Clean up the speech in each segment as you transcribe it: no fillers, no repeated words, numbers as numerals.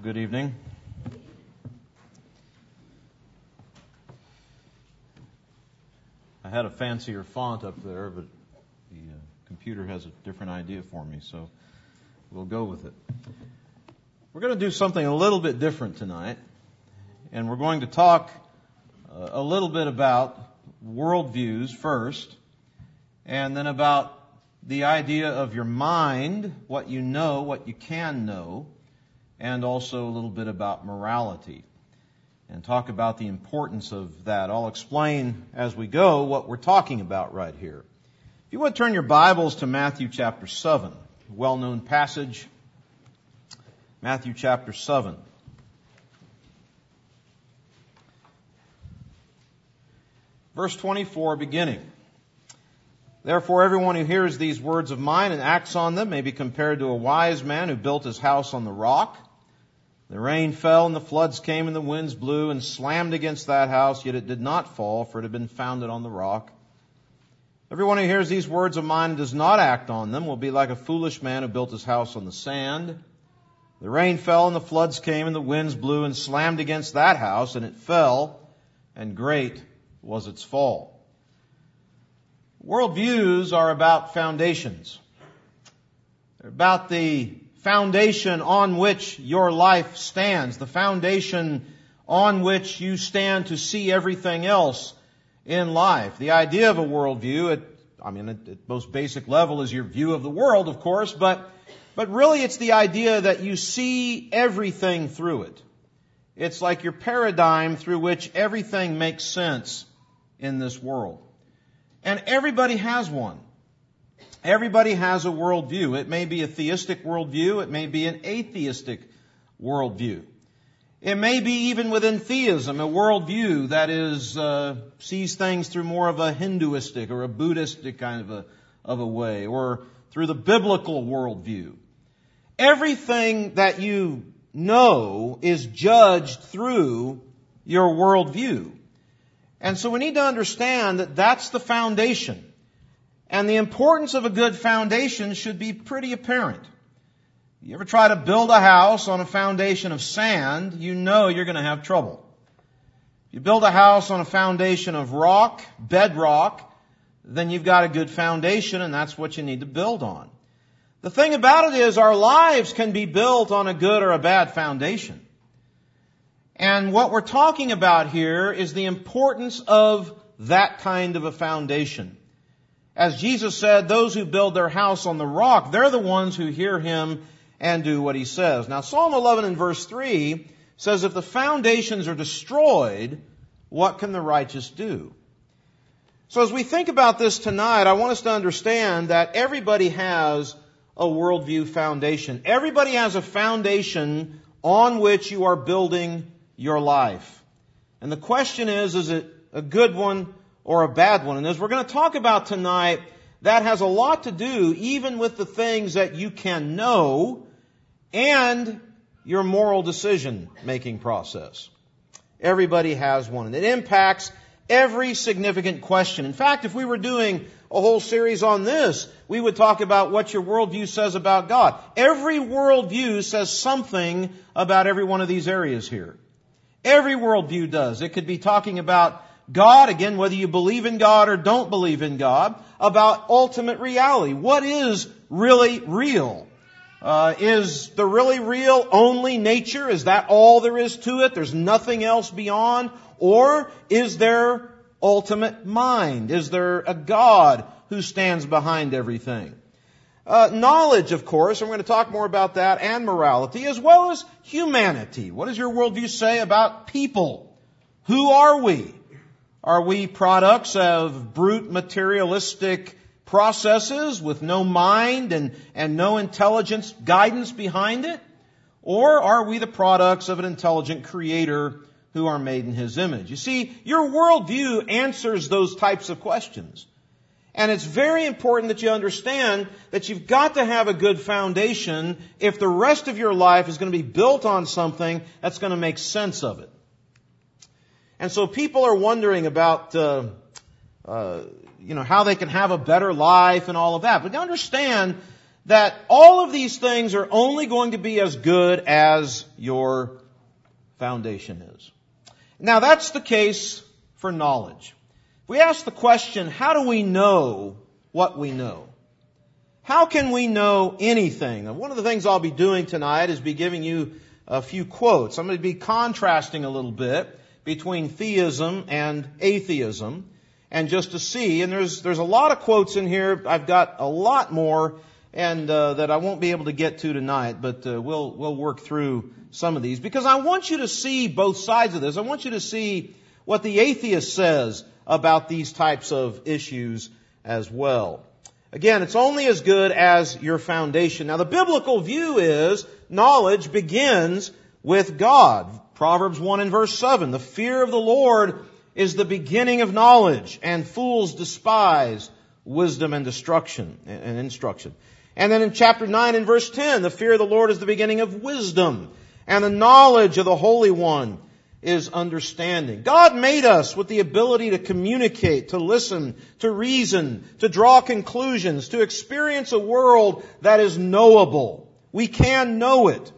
Good evening. I had a fancier font up there, but the computer has a different idea for me, so we'll go with it. We're going to do something a little bit different tonight, and we're going to talk a little bit about worldviews first, and then about the idea of your mind, what you know, what you can know, and also a little bit about morality, and talk about the importance of that. I'll explain as we go what we're talking about right here. If you would turn your Bibles to Matthew chapter 7, a well-known passage, Matthew chapter 7. Verse 24 beginning. Therefore, everyone who hears these words of mine and acts on them may be compared to a wise man who built his house on the rock. The rain fell and the floods came and the winds blew and slammed against that house, yet it did not fall, for it had been founded on the rock. Everyone who hears these words of mine and does not act on them will be like a foolish man who built his house on the sand. The rain fell and the floods came and the winds blew and slammed against that house, and it fell, and great was its fall. Worldviews are about foundations. They're about the foundation on which your life stands, the foundation on which you stand to see everything else in life. The idea of a worldview, at most basic level, is your view of the world, of course, but really it's the idea that you see everything through it. It's like your paradigm through which everything makes sense in this world. And everybody has one. Everybody has a worldview. It may be a theistic worldview. It may be an atheistic worldview. It may be even within theism a worldview that sees things through more of a Hinduistic or a Buddhistic kind of a way, or through the biblical worldview. Everything that you know is judged through your worldview. And so we need to understand that that's the foundation. And the importance of a good foundation should be pretty apparent. You ever try to build a house on a foundation of sand, you know you're going to have trouble. If you build a house on a foundation of rock, bedrock, then you've got a good foundation, and that's what you need to build on. The thing about it is our lives can be built on a good or a bad foundation. And what we're talking about here is the importance of that kind of a foundation. As Jesus said, those who build their house on the rock, they're the ones who hear Him and do what He says. Now, Psalm 11 and verse 3 says, if the foundations are destroyed, what can the righteous do? So as we think about this tonight, I want us to understand that everybody has a worldview foundation. Everybody has a foundation on which you are building your life. And the question is it a good one or a bad one? And as we're going to talk about tonight, that has a lot to do even with the things that you can know and your moral decision-making process. Everybody has one, and it impacts every significant question. In fact, if we were doing a whole series on this, we would talk about what your worldview says about God. Every worldview says something about every one of these areas here. Every worldview does. It could be talking about God, again, whether you believe in God or don't believe in God, about ultimate reality. What is really real? Is the really real only nature? Is that all there is to it? There's nothing else beyond? Or is there ultimate mind? Is there a God who stands behind everything? Knowledge, of course, and we're going to talk more about that, and morality, as well as humanity. What does your worldview say about people? Who are we? Are we products of brute materialistic processes with no mind and no intelligence guidance behind it? Or are we the products of an intelligent Creator who are made in His image? You see, your worldview answers those types of questions. And it's very important that you understand that you've got to have a good foundation if the rest of your life is going to be built on something that's going to make sense of it. And so people are wondering about, how they can have a better life and all of that. But understand that all of these things are only going to be as good as your foundation is. Now that's the case for knowledge. If we ask the question, how do we know what we know? How can we know anything? And one of the things I'll be doing tonight is be giving you a few quotes. I'm going to be contrasting a little bit between theism and atheism, and just to see, and there's a lot of quotes in here. I've got a lot more, and that I won't be able to get to tonight, but we'll work through some of these, because I want you to see both sides of this. I want you to see what the atheist says about these types of issues as well. Again, it's only as good as your foundation. Now, the biblical view is knowledge begins with God. Proverbs 1 and verse 7, the fear of the Lord is the beginning of knowledge, and fools despise wisdom and instruction. And then in chapter 9 and verse 10, the fear of the Lord is the beginning of wisdom, and the knowledge of the Holy One is understanding. God made us with the ability to communicate, to listen, to reason, to draw conclusions, to experience a world that is knowable. We can know it.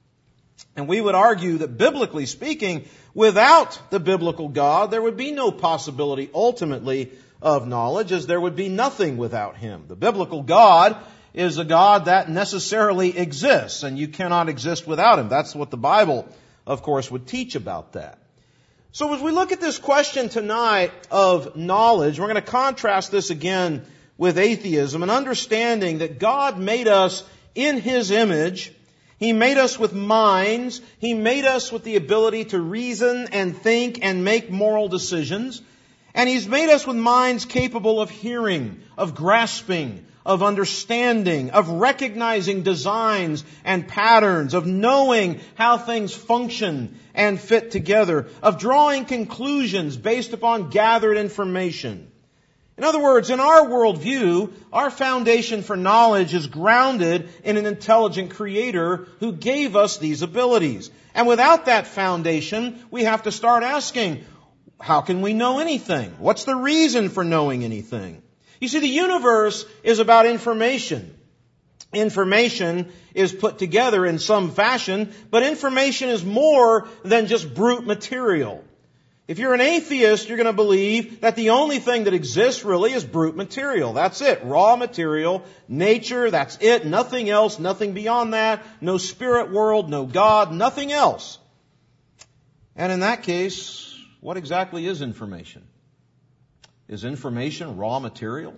And we would argue that, biblically speaking, without the biblical God, there would be no possibility ultimately of knowledge, as there would be nothing without Him. The biblical God is a God that necessarily exists, and you cannot exist without Him. That's what the Bible, of course, would teach about that. So as we look at this question tonight of knowledge, we're going to contrast this again with atheism, and understanding that God made us in His image. He made us with minds. He made us with the ability to reason and think and make moral decisions. And He's made us with minds capable of hearing, of grasping, of understanding, of recognizing designs and patterns, of knowing how things function and fit together, of drawing conclusions based upon gathered information. In other words, in our worldview, our foundation for knowledge is grounded in an intelligent Creator who gave us these abilities. And without that foundation, we have to start asking, how can we know anything? What's the reason for knowing anything? You see, the universe is about information. Information is put together in some fashion, but information is more than just brute material. If you're an atheist, you're going to believe that the only thing that exists really is brute material. That's it. Raw material, nature, that's it. Nothing else, nothing beyond that. No spirit world, no God, nothing else. And in that case, what exactly is information? Is information raw material?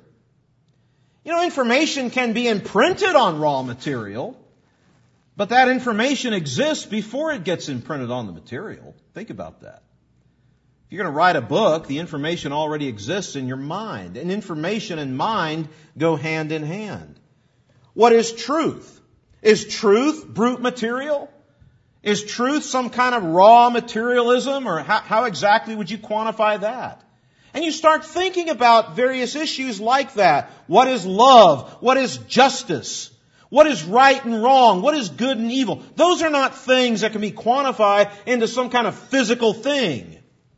You know, information can be imprinted on raw material, but that information exists before it gets imprinted on the material. Think about that. If you're going to write a book, the information already exists in your mind. And information and mind go hand in hand. What is truth? Is truth brute material? Is truth some kind of raw materialism? Or how exactly would you quantify that? And you start thinking about various issues like that. What is love? What is justice? What is right and wrong? What is good and evil? Those are not things that can be quantified into some kind of physical thing.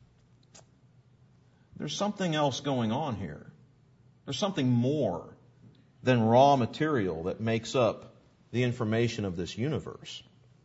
There's something else going on here. There's something more than raw material that makes up the information of this universe.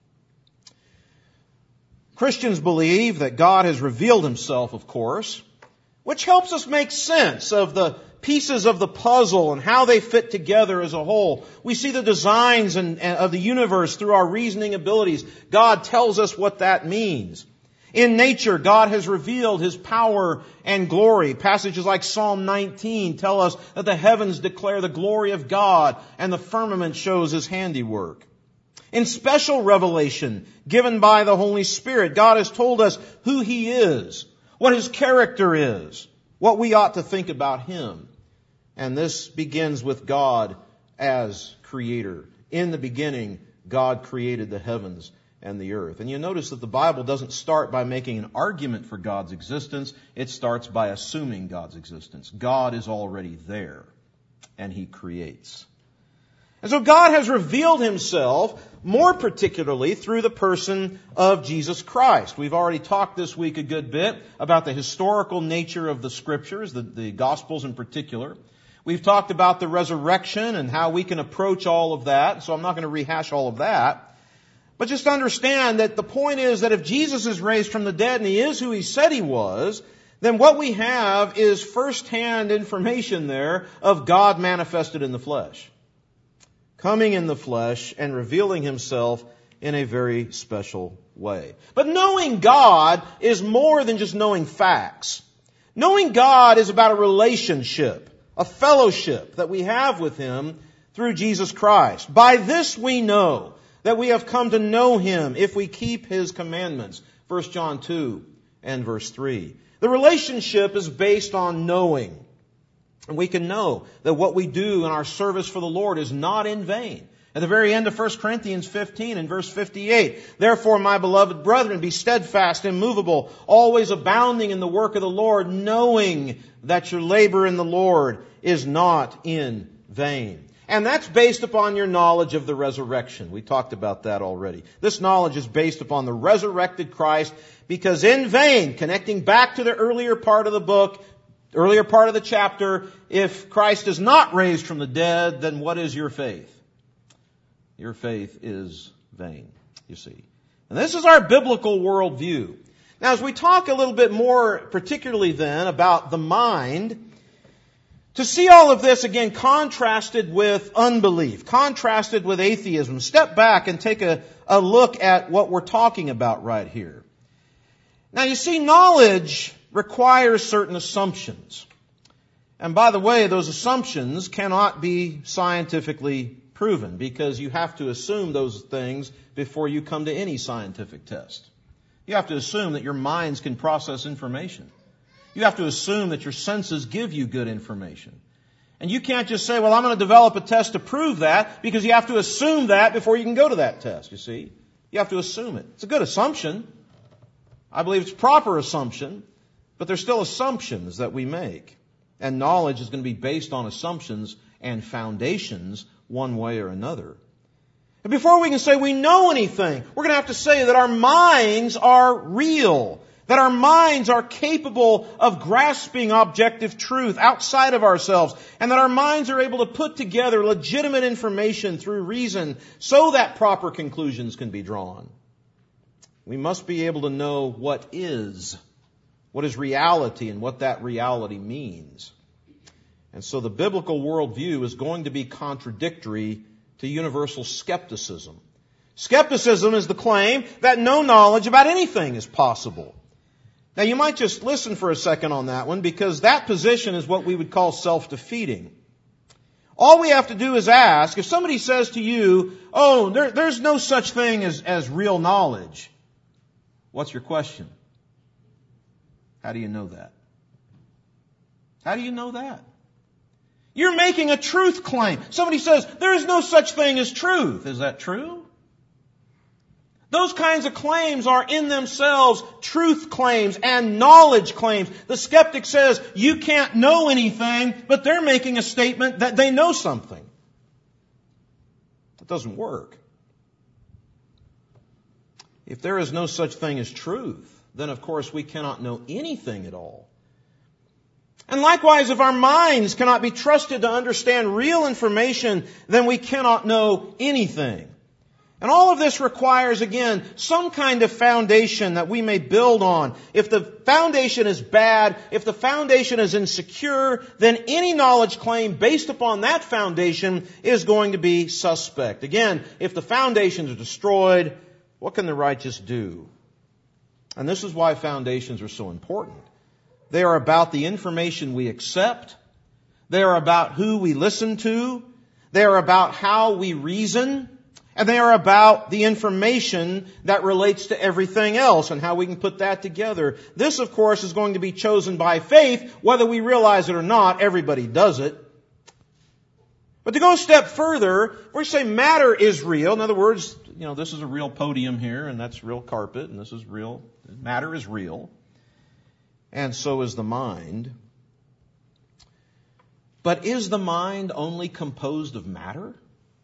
Christians believe that God has revealed Himself, of course, which helps us make sense of the pieces of the puzzle and how they fit together as a whole. We see the designs of the universe through our reasoning abilities. God tells us what that means. In nature, God has revealed His power and glory. Passages like Psalm 19 tell us that the heavens declare the glory of God and the firmament shows His handiwork. In special revelation given by the Holy Spirit, God has told us who He is, what His character is, what we ought to think about Him. And this begins with God as Creator. In the beginning, God created the heavens and the earth. And you notice that the Bible doesn't start by making an argument for God's existence. It starts by assuming God's existence. God is already there, and He creates. And so God has revealed Himself more particularly through the person of Jesus Christ. We've already talked this week a good bit about the historical nature of the Scriptures, the Gospels in particular. We've talked about the resurrection and how we can approach all of that, so I'm not going to rehash all of that. But just understand that the point is that if Jesus is raised from the dead and He is who He said He was, then what we have is first-hand information there of God manifested in the flesh. Coming in the flesh and revealing Himself in a very special way. But knowing God is more than just knowing facts. Knowing God is about a relationship, a fellowship that we have with Him through Jesus Christ. By this we know that we have come to know Him if we keep His commandments. 1 John 2 and verse 3. The relationship is based on knowing. And we can know that what we do in our service for the Lord is not in vain. At the very end of 1 Corinthians 15 and verse 58, therefore, my beloved brethren, be steadfast, immovable, always abounding in the work of the Lord, knowing that your labor in the Lord is not in vain. And that's based upon your knowledge of the resurrection. We talked about that already. This knowledge is based upon the resurrected Christ, because in vain, connecting back to the earlier part of the book, earlier part of the chapter, if Christ is not raised from the dead, then what is your faith? Your faith is vain, you see. And this is our biblical worldview. Now, as we talk a little bit more particularly then about the mind, to see all of this again contrasted with unbelief, contrasted with atheism, step back and take a look at what we're talking about right here. Now, you see, knowledge requires certain assumptions. And by the way, those assumptions cannot be scientifically proven, because you have to assume those things before you come to any scientific test. You have to assume that your minds can process information. You have to assume that your senses give you good information. And you can't just say, well, I'm going to develop a test to prove that, because you have to assume that before you can go to that test, you see. You have to assume it. It's a good assumption. I believe it's a proper assumption, but there's still assumptions that we make. And knowledge is going to be based on assumptions and foundations one way or another. And before we can say we know anything, we're going to have to say that our minds are real, that our minds are capable of grasping objective truth outside of ourselves, and that our minds are able to put together legitimate information through reason so that proper conclusions can be drawn. We must be able to know what is reality and what that reality means. And so the biblical worldview is going to be contradictory to universal skepticism. Skepticism is the claim that no knowledge about anything is possible. Now, you might just listen for a second on that one, because that position is what we would call self-defeating. All we have to do is ask, if somebody says to you, oh, there's no such thing as real knowledge, what's your question? How do you know that? How do you know that? You're making a truth claim. Somebody says, there is no such thing as truth. Is that true? Those kinds of claims are in themselves truth claims and knowledge claims. The skeptic says, you can't know anything, but they're making a statement that they know something. It doesn't work. If there is no such thing as truth, then of course we cannot know anything at all. And likewise, if our minds cannot be trusted to understand real information, then we cannot know anything. And all of this requires, again, some kind of foundation that we may build on. If the foundation is bad, if the foundation is insecure, then any knowledge claim based upon that foundation is going to be suspect. Again, if the foundations are destroyed, what can the righteous do? And this is why foundations are so important. They are about the information we accept. They are about who we listen to. They are about how we reason. And they are about the information that relates to everything else and how we can put that together. This, of course, is going to be chosen by faith, whether we realize it or not. Everybody does it. But to go a step further, we say matter is real. In other words, this is a real podium here, and that's real carpet, and this is real. Matter is real. And so is the mind. But is the mind only composed of matter?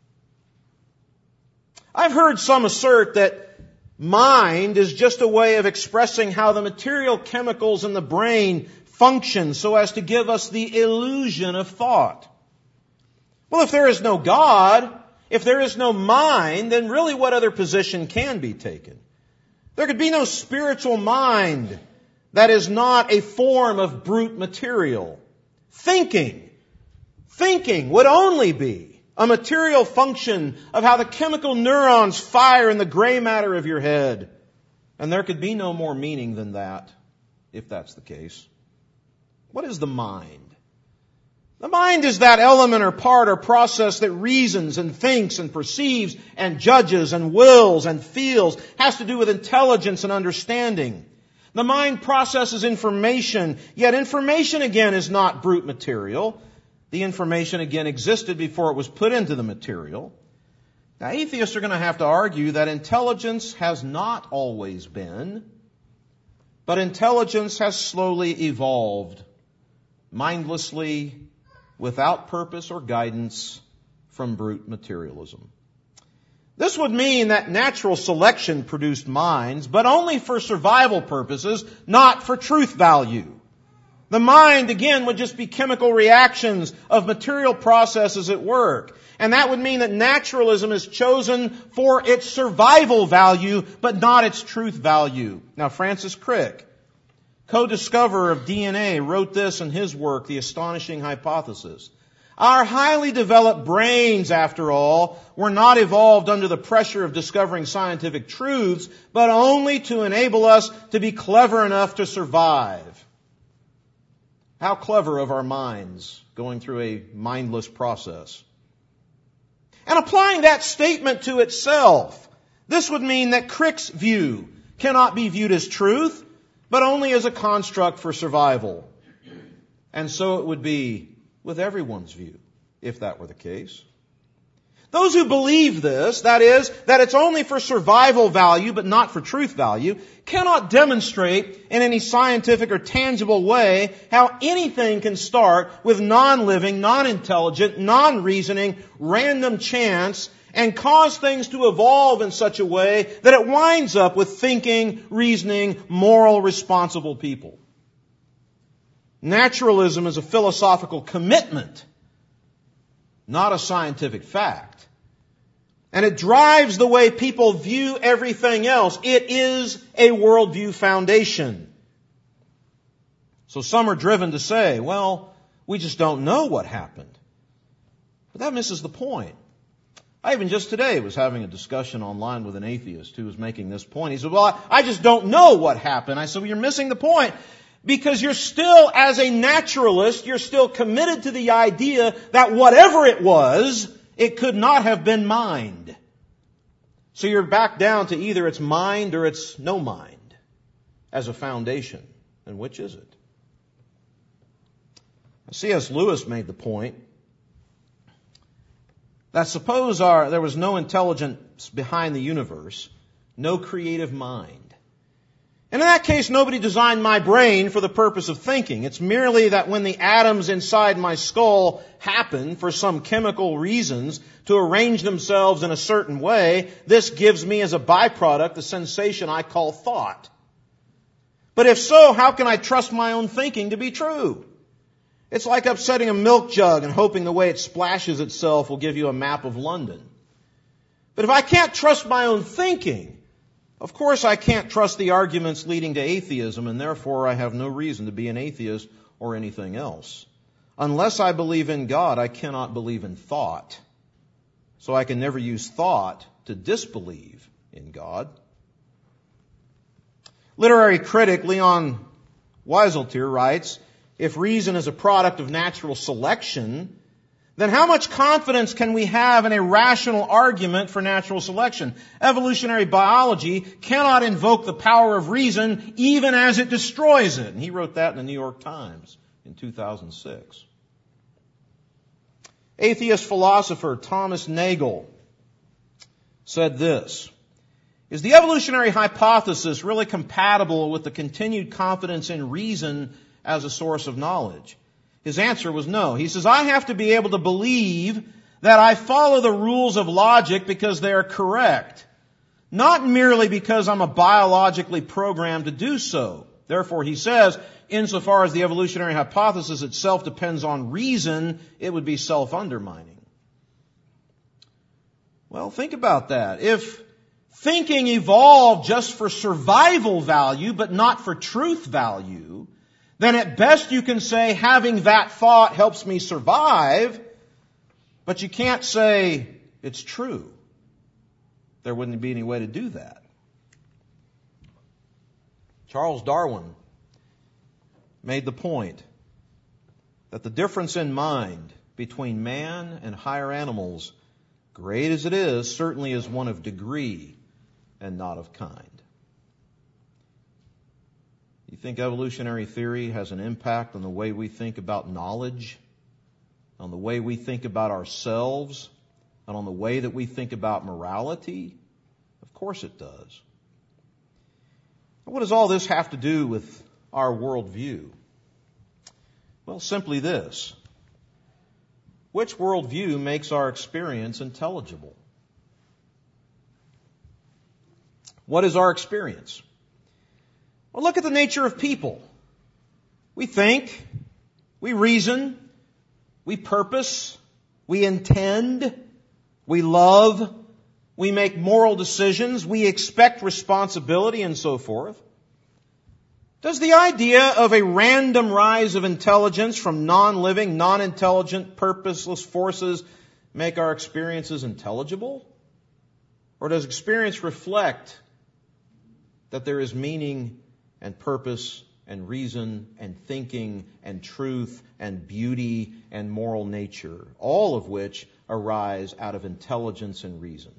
I've heard some assert that mind is just a way of expressing how the material chemicals in the brain function so as to give us the illusion of thought. Well, if there is no God, if there is no mind, then really what other position can be taken? There could be no spiritual mind that is not a form of brute material. Thinking would only be a material function of how the chemical neurons fire in the gray matter of your head. And there could be no more meaning than that, if that's the case. What is the mind? The mind is that element or part or process that reasons and thinks and perceives and judges and wills and feels, has to do with intelligence and understanding. The mind processes information, yet information again is not brute material. The information again existed before it was put into the material. Now, atheists are going to have to argue that intelligence has not always been, but intelligence has slowly evolved, mindlessly, without purpose or guidance, from brute materialism. This would mean that natural selection produced minds, but only for survival purposes, not for truth value. The mind, again, would just be chemical reactions of material processes at work. And that would mean that naturalism is chosen for its survival value, but not its truth value. Now, Francis Crick, co-discoverer of DNA, wrote this in his work, The Astonishing Hypothesis. Our highly developed brains, after all, were not evolved under the pressure of discovering scientific truths, but only to enable us to be clever enough to survive. How clever of our minds, going through a mindless process. And applying that statement to itself, this would mean that Crick's view cannot be viewed as truth, but only as a construct for survival. And so it would be with everyone's view, if that were the case. Those who believe this, that is, that it's only for survival value but not for truth value, cannot demonstrate in any scientific or tangible way how anything can start with non-living, non-intelligent, non-reasoning, random chance and cause things to evolve in such a way that it winds up with thinking, reasoning, moral, responsible people. Naturalism is a philosophical commitment, not a scientific fact. And it drives the way people view everything else. It is a worldview foundation. So some are driven to say, well, we just don't know what happened. But that misses the point. I even just today was having a discussion online with an atheist who was making this point. He said, well, I just don't know what happened. I said, well, you're missing the point. Because you're still, as a naturalist, you're still committed to the idea that whatever it was, it could not have been mind. So you're back down to either it's mind or it's no mind as a foundation. And which is it? C.S. Lewis made the point that suppose there was no intelligence behind the universe, no creative mind. And in that case, nobody designed my brain for the purpose of thinking. It's merely that when the atoms inside my skull happen for some chemical reasons to arrange themselves in a certain way, this gives me as a byproduct the sensation I call thought. But if so, how can I trust my own thinking to be true? It's like upsetting a milk jug and hoping the way it splashes itself will give you a map of London. But if I can't trust my own thinking, of course I can't trust the arguments leading to atheism, and therefore I have no reason to be an atheist or anything else. Unless I believe in God, I cannot believe in thought. So I can never use thought to disbelieve in God. Literary critic Leon Wieseltier writes, if reason is a product of natural selection, then how much confidence can we have in a rational argument for natural selection? Evolutionary biology cannot invoke the power of reason even as it destroys it. And he wrote that in the New York Times in 2006. Atheist philosopher Thomas Nagel said this, is the evolutionary hypothesis really compatible with the continued confidence in reason as a source of knowledge? His answer was no. He says, I have to be able to believe that I follow the rules of logic because they are correct, not merely because I'm biologically programmed to do so. Therefore, he says, insofar as the evolutionary hypothesis itself depends on reason, it would be self-undermining. Well, think about that. If thinking evolved just for survival value, but not for truth value, then at best you can say having that thought helps me survive, but you can't say it's true. There wouldn't be any way to do that. Charles Darwin made the point that the difference in mind between man and higher animals, great as it is, certainly is one of degree and not of kind. You think evolutionary theory has an impact on the way we think about knowledge, on the way we think about ourselves, and on the way that we think about morality? Of course it does. What does all this have to do with our worldview? Well, simply this. Which worldview makes our experience intelligible? What is our experience? Well, look at the nature of people. We think, we reason, we purpose, we intend, we love, we make moral decisions, we expect responsibility, and so forth. Does the idea of a random rise of intelligence from non-living, non-intelligent, purposeless forces make our experiences intelligible? Or does experience reflect that there is meaning and purpose and reason and thinking and truth and beauty and moral nature, all of which arise out of intelligence and reason?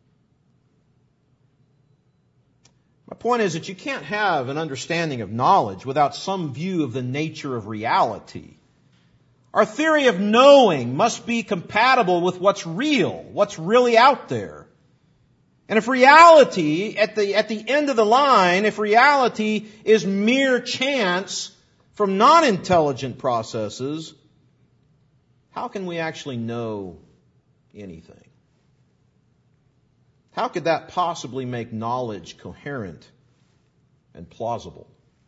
My point is that you can't have an understanding of knowledge without some view of the nature of reality. Our theory of knowing must be compatible with what's real, what's really out there. And if reality, at the end of the line, if reality is mere chance from non-intelligent processes, how can we actually know anything? How could that possibly make knowledge coherent and plausible?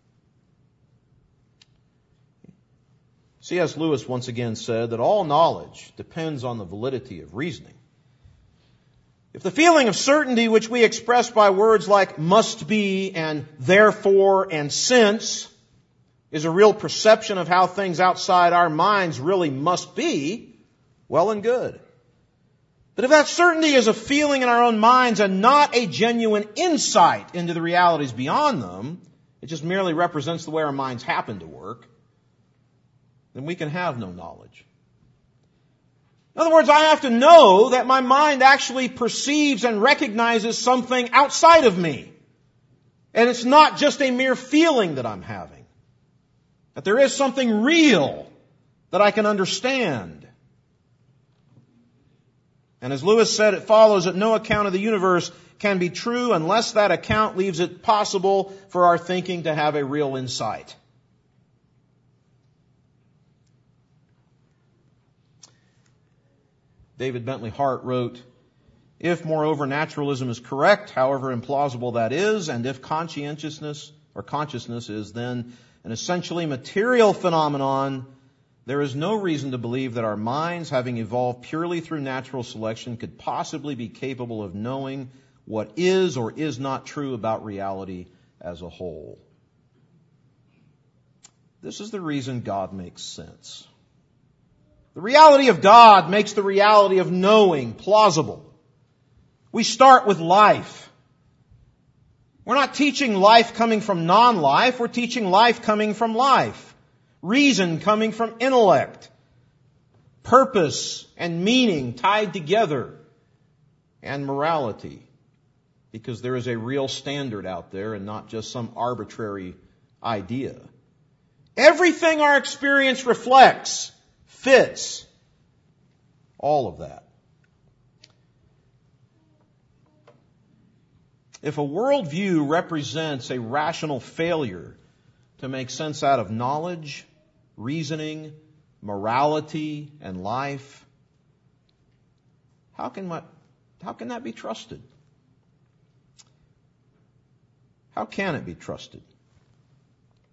C.S. Lewis once again said that all knowledge depends on the validity of reasoning. If the feeling of certainty which we express by words like must be and therefore and since is a real perception of how things outside our minds really must be, well and good. But if that certainty is a feeling in our own minds and not a genuine insight into the realities beyond them, it just merely represents the way our minds happen to work, then we can have no knowledge. In other words, I have to know that my mind actually perceives and recognizes something outside of me. And it's not just a mere feeling that I'm having. That there is something real that I can understand. And as Lewis said, it follows that no account of the universe can be true unless that account leaves it possible for our thinking to have a real insight. David Bentley Hart wrote, if, moreover, naturalism is correct, however implausible that is, and if consciousness is then an essentially material phenomenon, there is no reason to believe that our minds, having evolved purely through natural selection, could possibly be capable of knowing what is or is not true about reality as a whole. This is the reason God makes sense. The reality of God makes the reality of knowing plausible. We start with life. We're not teaching life coming from non-life, we're teaching life coming from life. Reason coming from intellect. Purpose and meaning tied together. And morality. Because there is a real standard out there and not just some arbitrary idea. Everything our experience reflects, fits, all of that. If a worldview represents a rational failure to make sense out of knowledge, reasoning, morality, and life, how can that be trusted? How can it be trusted?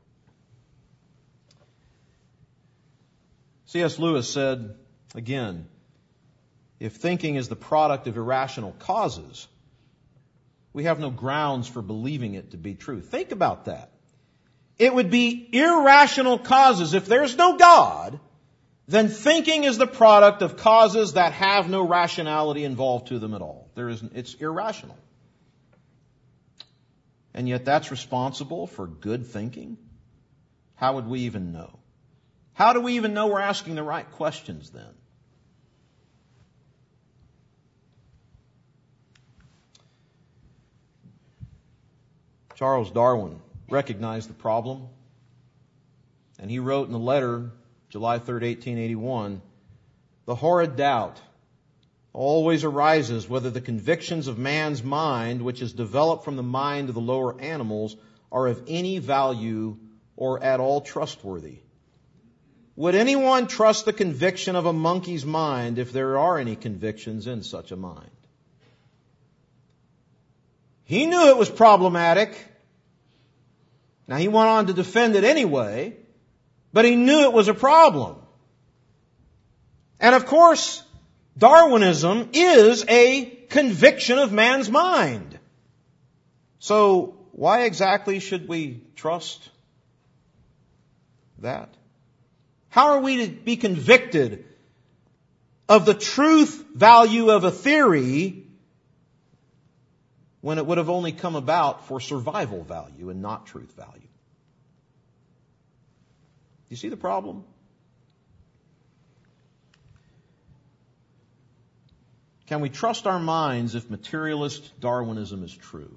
C.S. Lewis said, again, if thinking is the product of irrational causes, we have no grounds for believing it to be true. Think about that. It would be irrational causes. If there's no God, then thinking is the product of causes that have no rationality involved to them at all. It's irrational. And yet that's responsible for good thinking? How would we even know? How do we even know we're asking the right questions then? Charles Darwin recognized the problem, and he wrote in a letter, July 3rd, 1881, "The horrid doubt always arises whether the convictions of man's mind, which is developed from the mind of the lower animals, are of any value or at all trustworthy. Would anyone trust the conviction of a monkey's mind if there are any convictions in such a mind?" He knew it was problematic. Now, he went on to defend it anyway, but he knew it was a problem. And of course, Darwinism is a conviction of man's mind. So, why exactly should we trust that? How are we to be convicted of the truth value of a theory when it would have only come about for survival value and not truth value? You see the problem? Can we trust our minds if materialist Darwinism is true?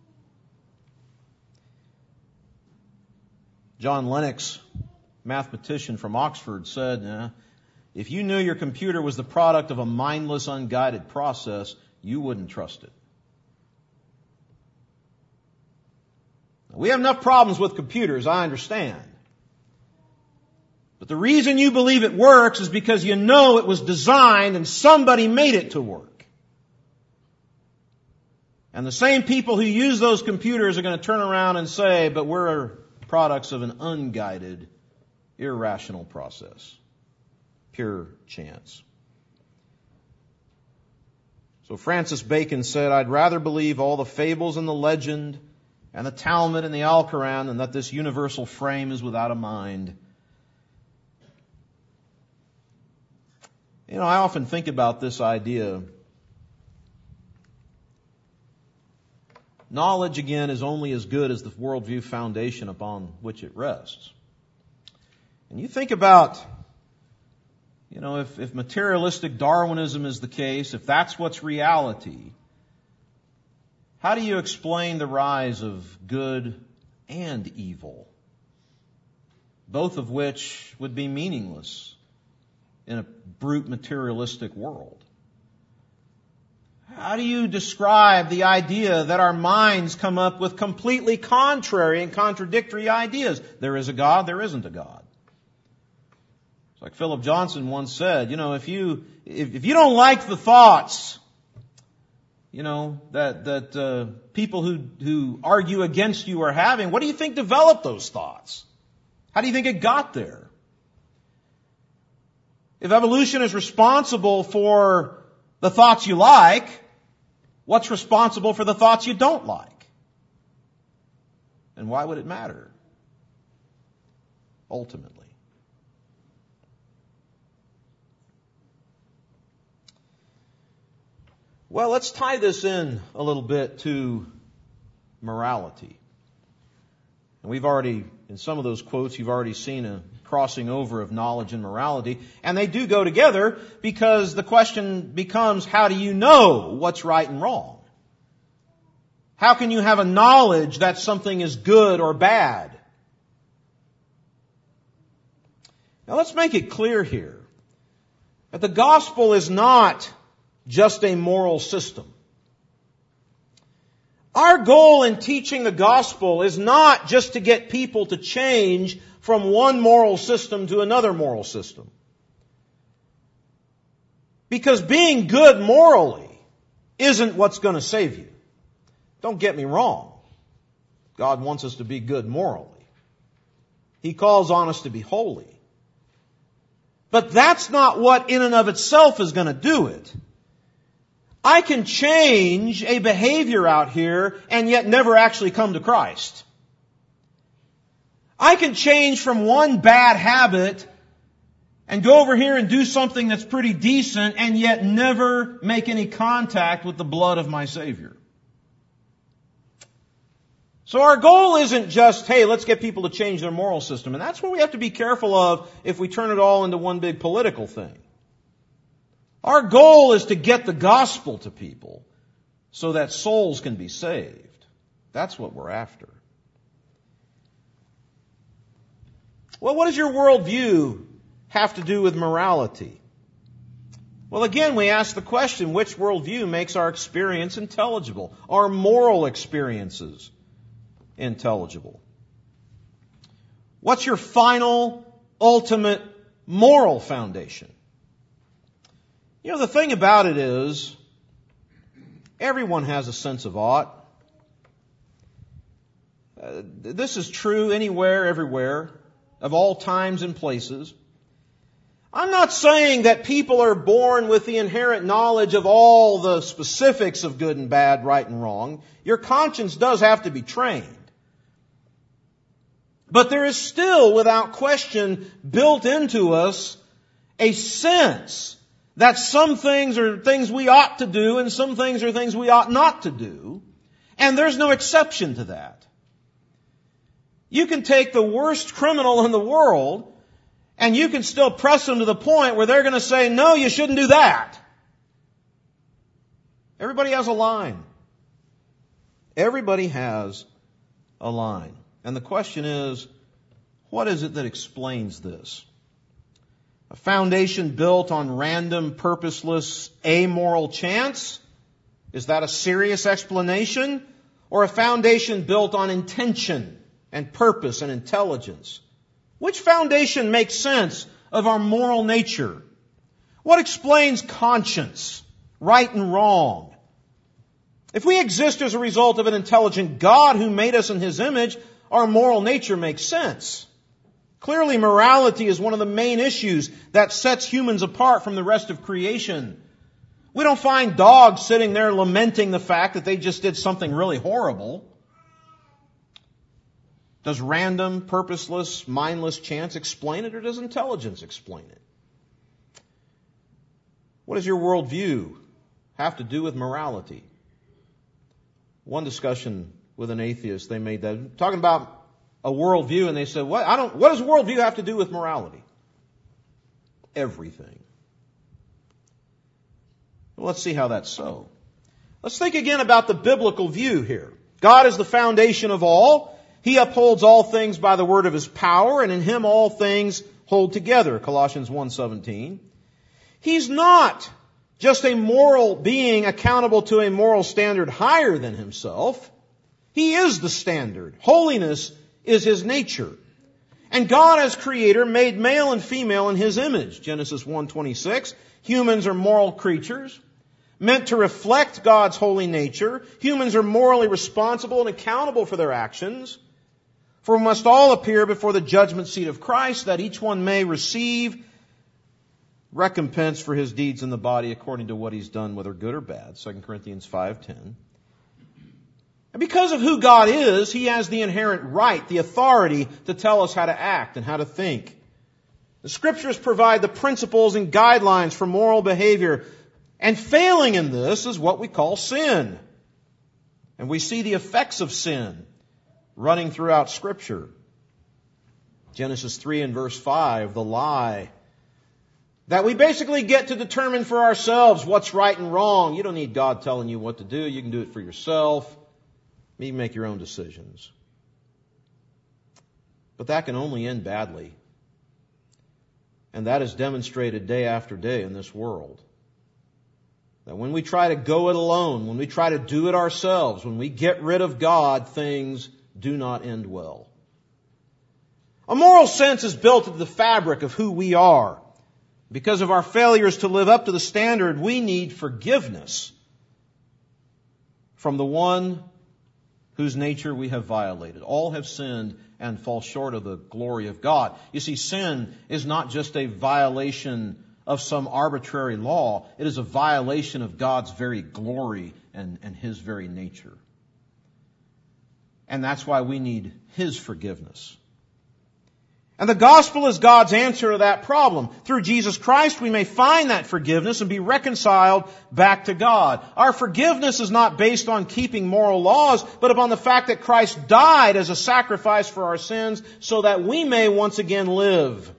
John Lennox, mathematician from Oxford, said, if you knew your computer was the product of a mindless, unguided process, you wouldn't trust it. We have enough problems with computers, I understand. But the reason you believe it works is because you know it was designed and somebody made it to work. And the same people who use those computers are going to turn around and say, but we're products of an unguided, irrational process. Pure chance. So Francis Bacon said, I'd rather believe all the fables and the legend and the Talmud and the Alcoran than that this universal frame is without a mind. You know, I often think about this idea. Knowledge, again, is only as good as the worldview foundation upon which it rests. And you think about, if materialistic Darwinism is the case, if that's what's reality, how do you explain the rise of good and evil, both of which would be meaningless in a brute materialistic world? How do you describe the idea that our minds come up with completely contrary and contradictory ideas? There is a God, there isn't a God. It's like Philip Johnson once said, if you don't like the thoughts, that people who argue against you are having, what do you think developed those thoughts? How do you think it got there? If evolution is responsible for the thoughts you like, what's responsible for the thoughts you don't like? And why would it matter? Ultimately. Well, let's tie this in a little bit to morality. And we've already, in some of those quotes, you've already seen a crossing over of knowledge and morality. And they do go together because the question becomes, how do you know what's right and wrong? How can you have a knowledge that something is good or bad? Now let's make it clear here that the gospel is not just a moral system. Our goal in teaching the gospel is not just to get people to change from one moral system to another moral system. Because being good morally isn't what's going to save you. Don't get me wrong. God wants us to be good morally. He calls on us to be holy. But that's not what in and of itself is going to do it. I can change a behavior out here and yet never actually come to Christ. I can change from one bad habit and go over here and do something that's pretty decent and yet never make any contact with the blood of my Savior. So our goal isn't just, hey, let's get people to change their moral system. And that's what we have to be careful of if we turn it all into one big political thing. Our goal is to get the gospel to people so that souls can be saved. That's what we're after. Well, what does your worldview have to do with morality? Well, again, we ask the question, which worldview makes our experience intelligible? Our moral experiences intelligible? What's your final, ultimate moral foundation? You know, the thing about it is, everyone has a sense of ought. This is true anywhere, everywhere, of all times and places. I'm not saying that people are born with the inherent knowledge of all the specifics of good and bad, right and wrong. Your conscience does have to be trained. But there is still, without question, built into us a sense that some things are things we ought to do and some things are things we ought not to do. And there's no exception to that. You can take the worst criminal in the world and you can still press them to the point where they're going to say, no, you shouldn't do that. Everybody has a line. Everybody has a line. And the question is, what is it that explains this? A foundation built on random, purposeless, amoral chance? Is that a serious explanation? Or a foundation built on intention and purpose and intelligence? Which foundation makes sense of our moral nature? What explains conscience, right and wrong? If we exist as a result of an intelligent God who made us in His image, our moral nature makes sense. Clearly, morality is one of the main issues that sets humans apart from the rest of creation. We don't find dogs sitting there lamenting the fact that they just did something really horrible. Does random, purposeless, mindless chance explain it, or does intelligence explain it? What does your worldview have to do with morality? One discussion with an atheist, they made that, talking about a worldview, and they said, what does worldview have to do with morality? Everything. Well, let's see how that's so. Let's think again about the biblical view here. God is the foundation of all. He upholds all things by the word of His power, and in Him all things hold together. Colossians 1:17. He's not just a moral being accountable to a moral standard higher than Himself. He is the standard. Holiness is His nature. And God as Creator made male and female in His image. Genesis 1:26. Humans are moral creatures, meant to reflect God's holy nature. Humans are morally responsible and accountable for their actions. For we must all appear before the judgment seat of Christ, that each one may receive recompense for his deeds in the body according to what he's done, whether good or bad. 2 Corinthians 5:10. And because of who God is, He has the inherent right, the authority to tell us how to act and how to think. The Scriptures provide the principles and guidelines for moral behavior. And failing in this is what we call sin. And we see the effects of sin running throughout Scripture. Genesis 3 and verse 5, the lie. That we basically get to determine for ourselves what's right and wrong. You don't need God telling you what to do. You can do it for yourself. You can make your own decisions. But that can only end badly. And that is demonstrated day after day in this world. That when we try to go it alone, when we try to do it ourselves, when we get rid of God, things do not end well. A moral sense is built into the fabric of who we are. Because of our failures to live up to the standard, we need forgiveness from the one whose nature we have violated. All have sinned and fall short of the glory of God. You see, sin is not just a violation of some arbitrary law. It is a violation of God's very glory and His very nature. And that's why we need His forgiveness. And the gospel is God's answer to that problem. Through Jesus Christ, we may find that forgiveness and be reconciled back to God. Our forgiveness is not based on keeping moral laws, but upon the fact that Christ died as a sacrifice for our sins so that we may once again live.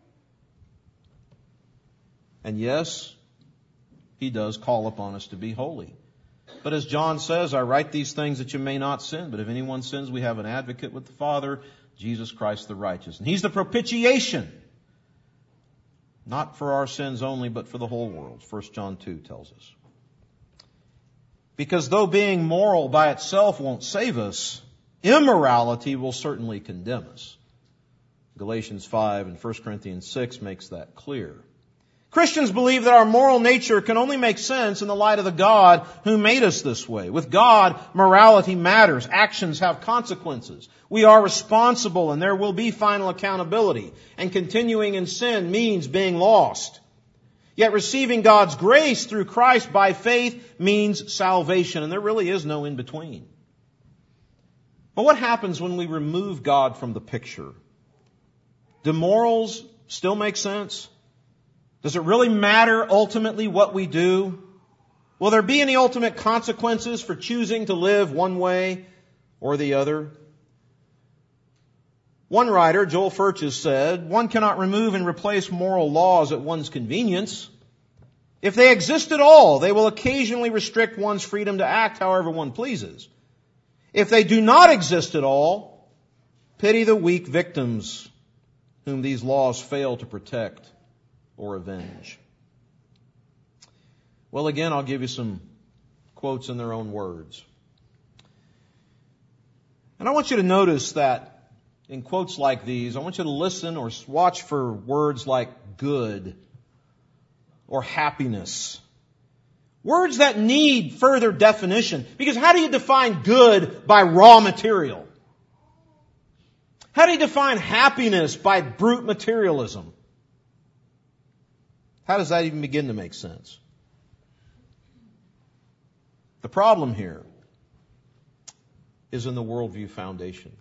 And yes, He does call upon us to be holy. But as John says, I write these things that you may not sin. But if anyone sins, we have an advocate with the Father, Jesus Christ the righteous. And He's the propitiation. Not for our sins only, but for the whole world. 1 John 2 tells us. Because though being moral by itself won't save us, immorality will certainly condemn us. Galatians 5 and 1 Corinthians 6 makes that clear. Christians believe that our moral nature can only make sense in the light of the God who made us this way. With God, morality matters. Actions have consequences. We are responsible and there will be final accountability. And continuing in sin means being lost. Yet receiving God's grace through Christ by faith means salvation. And there really is no in between. But what happens when we remove God from the picture? Do morals still make sense? Does it really matter ultimately what we do? Will there be any ultimate consequences for choosing to live one way or the other? One writer, Joel Furches, said, one cannot remove and replace moral laws at one's convenience. If they exist at all, they will occasionally restrict one's freedom to act however one pleases. If they do not exist at all, pity the weak victims whom these laws fail to protect or avenge. Well, again, I'll give you some quotes in their own words. And I want you to notice that in quotes like these, I want you to listen or watch for words like good or happiness. Words that need further definition. Because how do you define good by raw material? How do you define happiness by brute materialism? How does that even begin to make sense? The problem here is in the worldview foundation.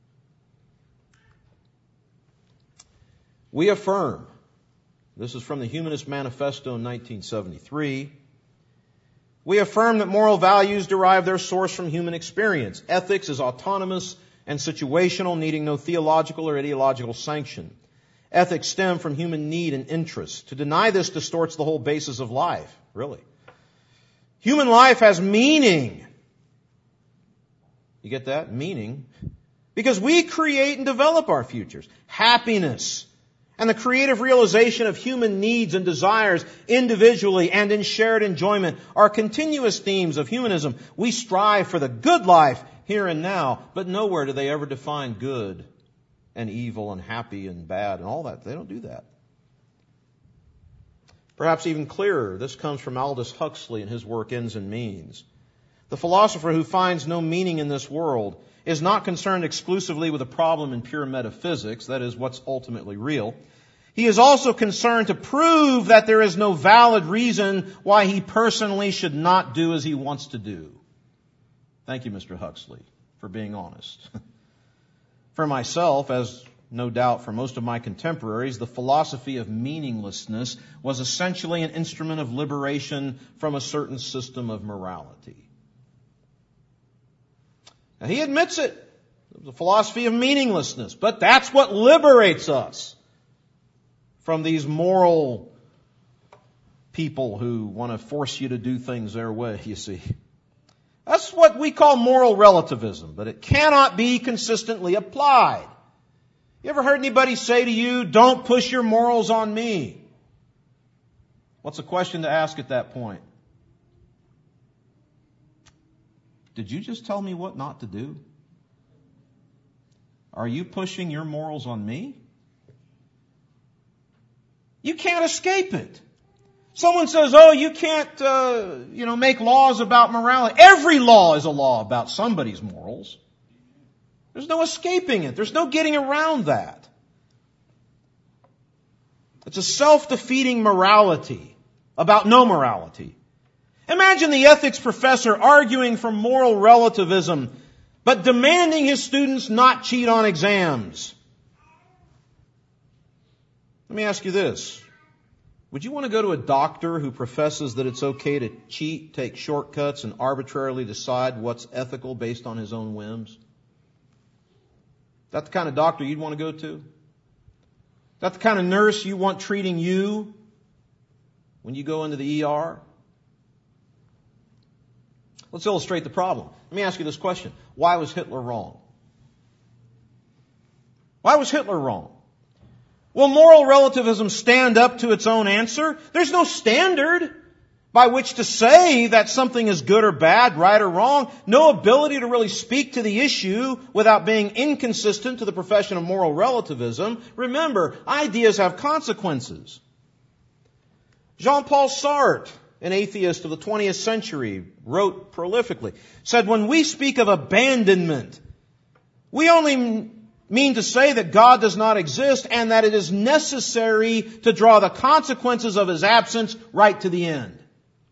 We affirm, this is from the Humanist Manifesto in 1973, we affirm that moral values derive their source from human experience. Ethics is autonomous and situational, needing no theological or ideological sanction. Ethics stem from human need and interest. To deny this distorts the whole basis of life, really. Human life has meaning. You get that? Meaning. Because we create and develop our futures. Happiness and the creative realization of human needs and desires individually and in shared enjoyment are continuous themes of humanism. We strive for the good life here and now, but nowhere do they ever define good and evil and happy and bad and all that. They don't do that. Perhaps even clearer, this comes from Aldous Huxley in his work Ends and Means. The philosopher who finds no meaning in this world is not concerned exclusively with a problem in pure metaphysics, that is, what's ultimately real. He is also concerned to prove that there is no valid reason why he personally should not do as he wants to do. Thank you, Mr. Huxley, for being honest. For myself, as no doubt for most of my contemporaries, the philosophy of meaninglessness was essentially an instrument of liberation from a certain system of morality. Now, he admits it. It was a philosophy of meaninglessness, but that's what liberates us from these moral people who want to force you to do things their way, you see. That's what we call moral relativism, but it cannot be consistently applied. You ever heard anybody say to you, don't push your morals on me? What's the question to ask at that point? Did you just tell me what not to do? Are you pushing your morals on me? You can't escape it. Someone says, oh, you can't, make laws about morality. Every law is a law about somebody's morals. There's no escaping it. There's no getting around that. It's a self-defeating morality about no morality. Imagine the ethics professor arguing for moral relativism, but demanding his students not cheat on exams. Let me ask you this. Would you want to go to a doctor who professes that it's okay to cheat, take shortcuts, and arbitrarily decide what's ethical based on his own whims? Is that the kind of doctor you'd want to go to? Is that the kind of nurse you want treating you when you go into the ER? Let's illustrate the problem. Let me ask you this question. Why was Hitler wrong? Why was Hitler wrong? Will moral relativism stand up to its own answer? There's no standard by which to say that something is good or bad, right or wrong. No ability to really speak to the issue without being inconsistent to the profession of moral relativism. Remember, ideas have consequences. Jean-Paul Sartre, an atheist of the 20th century, wrote prolifically, said, when we speak of abandonment, we only mean to say that God does not exist and that it is necessary to draw the consequences of His absence right to the end.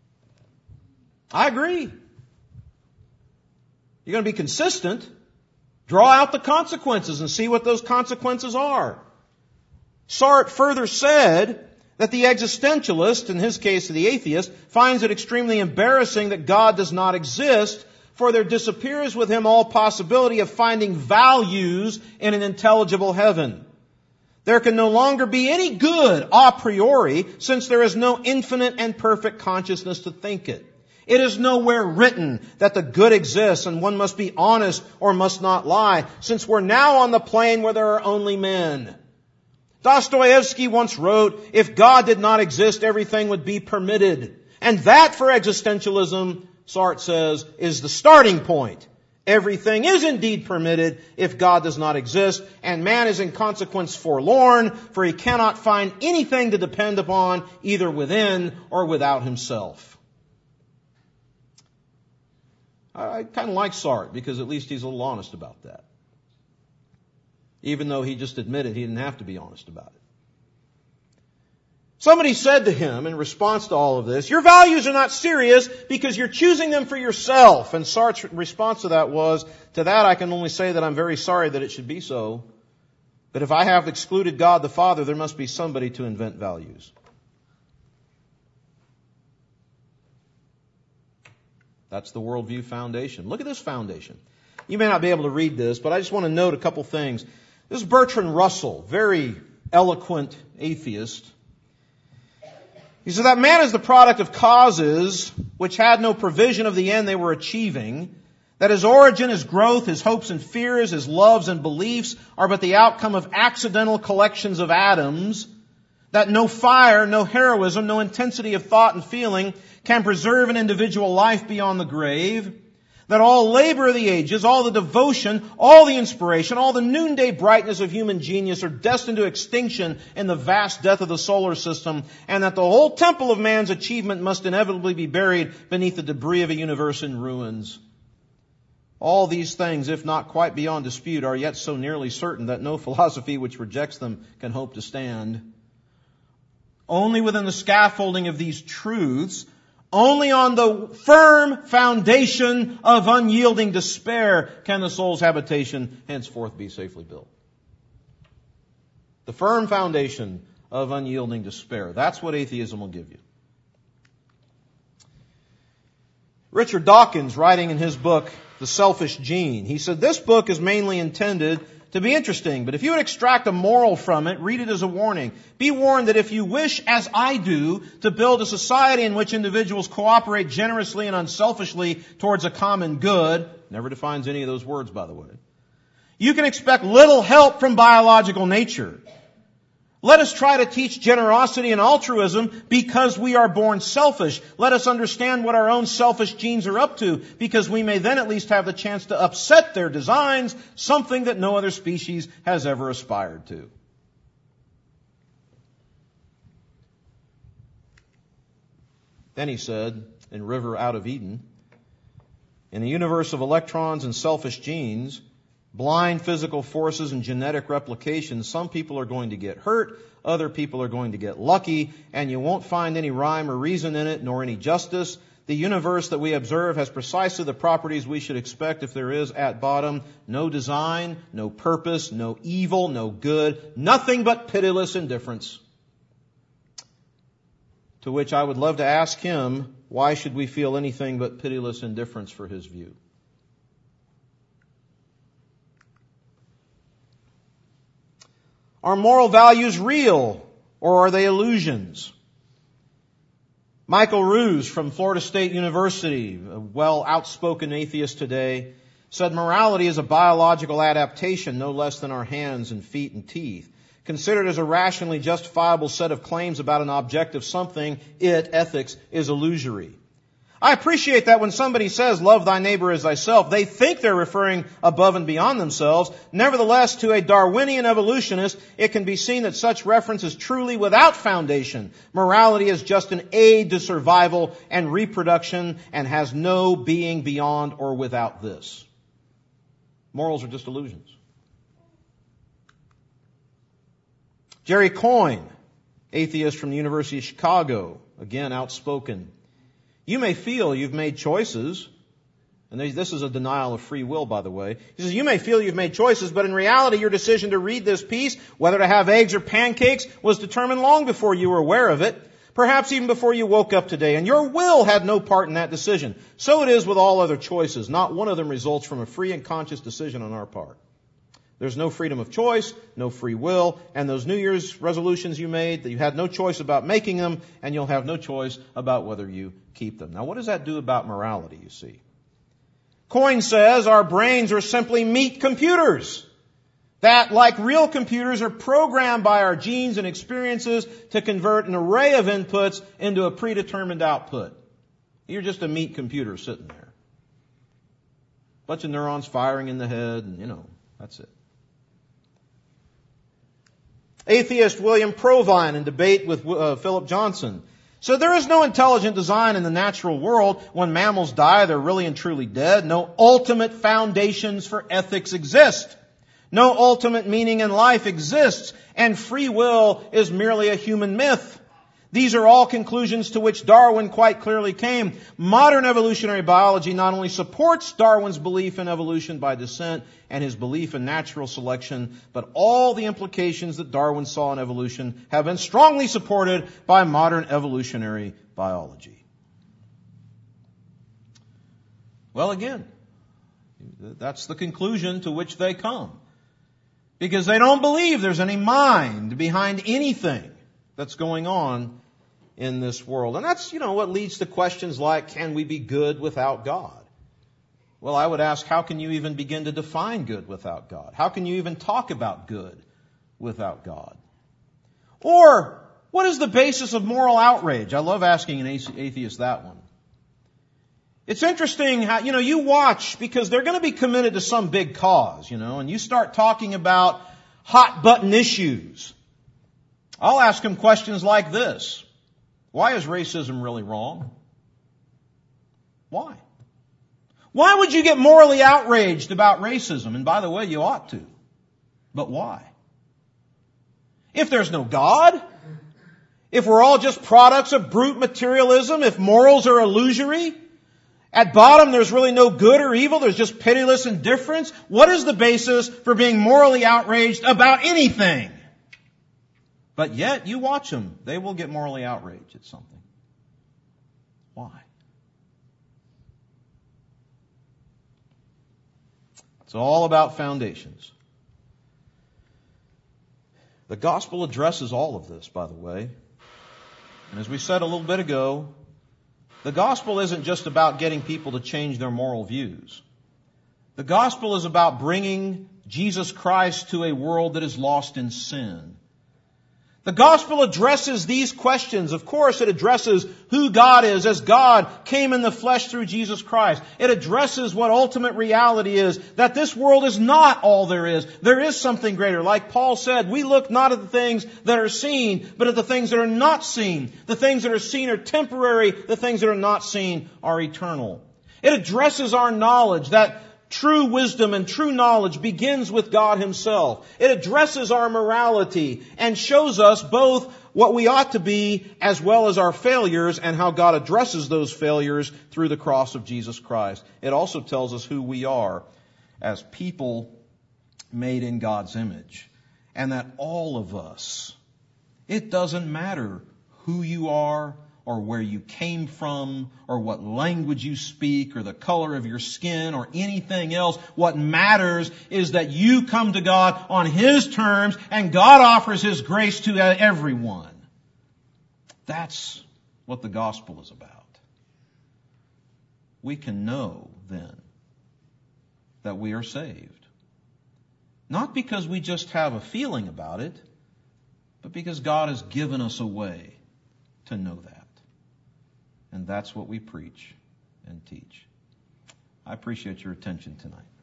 I agree. You're going to be consistent. Draw out the consequences and see what those consequences are. Sartre further said that the existentialist, in his case the atheist, finds it extremely embarrassing that God does not exist, for there disappears with him all possibility of finding values in an intelligible heaven. There can no longer be any good a priori, since there is no infinite and perfect consciousness to think it. It is nowhere written that the good exists and one must be honest or must not lie, since we're now on the plane where there are only men. Dostoevsky once wrote, if God did not exist, everything would be permitted. And that, for existentialism, Sartre says, is the starting point. Everything is indeed permitted if God does not exist, and man is in consequence forlorn, for he cannot find anything to depend upon, either within or without himself. I kind of like Sartre, because at least he's a little honest about that. Even though he just admitted he didn't have to be honest about it. Somebody said to him in response to all of this, your values are not serious because you're choosing them for yourself. And Sartre's response to that was, to that I can only say that I'm very sorry that it should be so. But if I have excluded God the Father, there must be somebody to invent values. That's the worldview foundation. Look at this foundation. You may not be able to read this, but I just want to note a couple things. This is Bertrand Russell, very eloquent atheist. He said that man is the product of causes which had no provision of the end they were achieving, that his origin, his growth, his hopes and fears, his loves and beliefs are but the outcome of accidental collections of atoms, that no fire, no heroism, no intensity of thought and feeling can preserve an individual life beyond the grave, that all labor of the ages, all the devotion, all the inspiration, all the noonday brightness of human genius are destined to extinction in the vast death of the solar system, and that the whole temple of man's achievement must inevitably be buried beneath the debris of a universe in ruins. All these things, if not quite beyond dispute, are yet so nearly certain that no philosophy which rejects them can hope to stand. Only within the scaffolding of these truths, only on the firm foundation of unyielding despair can the soul's habitation henceforth be safely built. The firm foundation of unyielding despair. That's what atheism will give you. Richard Dawkins, writing in his book, The Selfish Gene, he said, this book is mainly intended to be interesting, but if you would extract a moral from it, read it as a warning. Be warned that if you wish, as I do, to build a society in which individuals cooperate generously and unselfishly towards a common good, never defines any of those words, by the way, you can expect little help from biological nature. Let us try to teach generosity and altruism because we are born selfish. Let us understand what our own selfish genes are up to, because we may then at least have the chance to upset their designs, something that no other species has ever aspired to. Then he said, in River Out of Eden, in the universe of electrons and selfish genes, blind physical forces and genetic replication, some people are going to get hurt, other people are going to get lucky, and you won't find any rhyme or reason in it, nor any justice. The universe that we observe has precisely the properties we should expect if there is at bottom no design, no purpose, no evil, no good, nothing but pitiless indifference. To which I would love to ask him, why should we feel anything but pitiless indifference for his view? Are moral values real, or are they illusions? Michael Ruse from Florida State University, a well-outspoken atheist today, said morality is a biological adaptation no less than our hands and feet and teeth. Considered as a rationally justifiable set of claims about an objective something, ethics, is illusory. I appreciate that when somebody says, love thy neighbor as thyself, they think they're referring above and beyond themselves. Nevertheless, to a Darwinian evolutionist, it can be seen that such reference is truly without foundation. Morality is just an aid to survival and reproduction and has no being beyond or without this. Morals are just illusions. Jerry Coyne, atheist from the University of Chicago, again outspoken. You may feel you've made choices, and this is a denial of free will, by the way. He says, you may feel you've made choices, but in reality your decision to read this piece, whether to have eggs or pancakes, was determined long before you were aware of it, perhaps even before you woke up today, and your will had no part in that decision. So it is with all other choices. Not one of them results from a free and conscious decision on our part. There's no freedom of choice, no free will, and those New Year's resolutions you made, that you had no choice about making them, and you'll have no choice about whether you keep them. Now, what does that do about morality, you see? Coyne says our brains are simply meat computers that, like real computers, are programmed by our genes and experiences to convert an array of inputs into a predetermined output. You're just a meat computer sitting there. Bunch of neurons firing in the head, and that's it. Atheist William Provine, in debate with Philip Johnson, said there is no intelligent design in the natural world. When mammals die, they're really and truly dead. No ultimate foundations for ethics exist. No ultimate meaning in life exists, and free will is merely a human myth. These are all conclusions to which Darwin quite clearly came. Modern evolutionary biology not only supports Darwin's belief in evolution by descent and his belief in natural selection, but all the implications that Darwin saw in evolution have been strongly supported by modern evolutionary biology. Well, again, that's the conclusion to which they come. Because they don't believe there's any mind behind anything that's going on in this world. And that's, what leads to questions like, can we be good without God? Well, I would ask, how can you even begin to define good without God? How can you even talk about good without God? Or, what is the basis of moral outrage? I love asking an atheist that one. It's interesting how, you watch, because they're going to be committed to some big cause, and you start talking about hot button issues. I'll ask them questions like this. Why is racism really wrong? Why? Why would you get morally outraged about racism? And by the way, you ought to. But why? If there's no God, if we're all just products of brute materialism, if morals are illusory, at bottom there's really no good or evil, there's just pitiless indifference, what is the basis for being morally outraged about anything? But yet, you watch them. They will get morally outraged at something. Why? It's all about foundations. The gospel addresses all of this, by the way. And as we said a little bit ago, the gospel isn't just about getting people to change their moral views. The gospel is about bringing Jesus Christ to a world that is lost in sin. The gospel addresses these questions. Of course, it addresses who God is as God came in the flesh through Jesus Christ. It addresses what ultimate reality is, that this world is not all there is. There is something greater. Like Paul said, we look not at the things that are seen, but at the things that are not seen. The things that are seen are temporary. The things that are not seen are eternal. It addresses our knowledge that true wisdom and true knowledge begins with God Himself. It addresses our morality and shows us both what we ought to be as well as our failures and how God addresses those failures through the cross of Jesus Christ. It also tells us who we are as people made in God's image. And that all of us, it doesn't matter who you are, or where you came from, or what language you speak, or the color of your skin, or anything else. What matters is that you come to God on His terms, and God offers His grace to everyone. That's what the gospel is about. We can know, then, that we are saved. Not because we just have a feeling about it, but because God has given us a way to know that. And that's what we preach and teach. I appreciate your attention tonight.